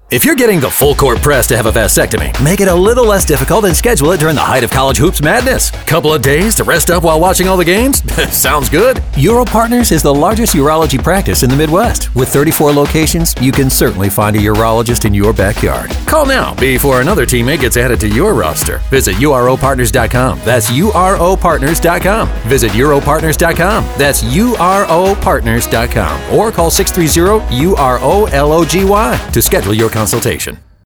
If you're getting the full court press to have a vasectomy, make it a little less difficult and schedule it during the height of college hoops madness. Couple of days to rest up while watching all the games? Sounds good. Uro Partners is the largest urology practice in the Midwest. With 34 locations, you can certainly find a urologist in your backyard. Call now before another teammate gets added to your roster. Visit uropartners.com. That's uropartners.com. Visit uropartners.com. That's uropartners.com. Or call 630-UROLOGY to schedule your consultation.